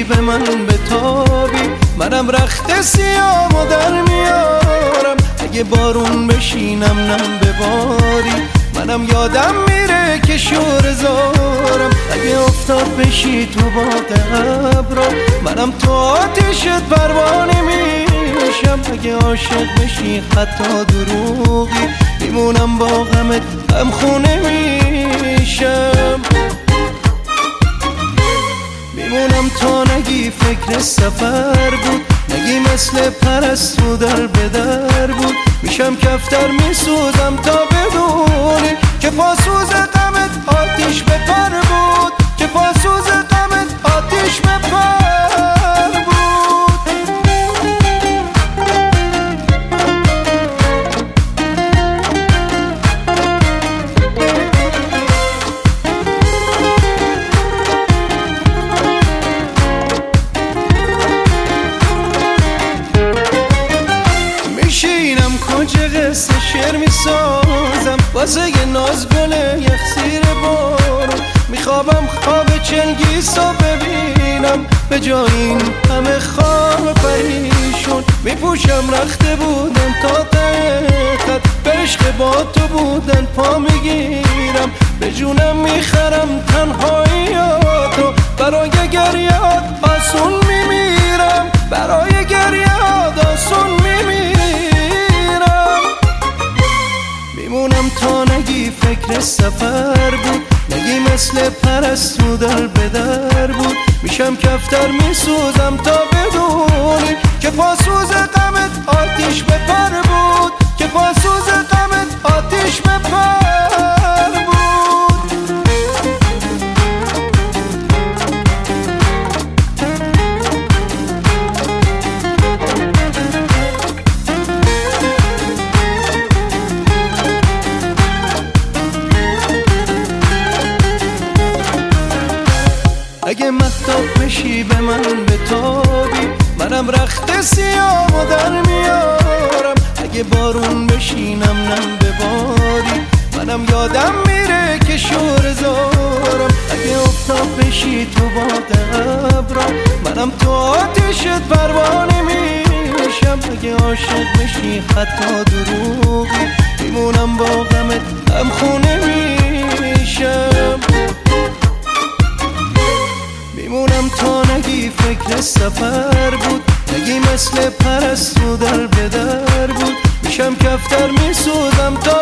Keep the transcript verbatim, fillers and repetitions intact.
به من بتابی، منم رخت سیامو در میارم. اگه بارون بشینم نم بباری، منم یادم میره که شور زارم. اگه افتاد بشی تو باغ ابرا، منم تو آتیشت پروانه میشم. اگه عاشق بشی حتی دروغی، میمونم با غمت هم خونه میشم. میمونم تا نگی فکر سفر بود، نگی مثل پرستو در بدر بود. میشم کفتر میسوزم تا بدونی که پاسوز غمت آتیش به پر بود، که پاسوز غمت آتیش به پر بود. میشینم کجا قصه شعر میسازم، واسه یه نازگل یخسیر بارون. میخوابم خواب چنگیسو ببینم، به جای این همه خواب پریشون. میپوشم رخته بودن تا ته خط، به عشق با تو بودن پا میگیرم. به جونم میخرم تنهاییاتو، برای گریات آسون میمیرم، برای گریات آسون میمیرم. میمونم تا نگی فکر سفر بود، نگی مثل پرستو در بدر بود. میشم کفتر میسوزم تا بدونی که پاسوز غمت آتیش به پر بود، که پاسوز غمت آتیش به پر بود. اگه مهتاب بشی به من بتابی، منم رخت سیامو در میارم. اگه بارون بشینم نم بباری، منم یادم میره که شور زارم. اگه افتاد بشی تو باغ ابرا، منم تو آتیشت پروانه میشم. اگه عاشق بشی حتی دروغی، میمونم با غمت هم خونه میشم. میمونم تا نگی فکر سفر بود، نگی مثل پرستو در بدر بود. میشم کفتر میسوزم تا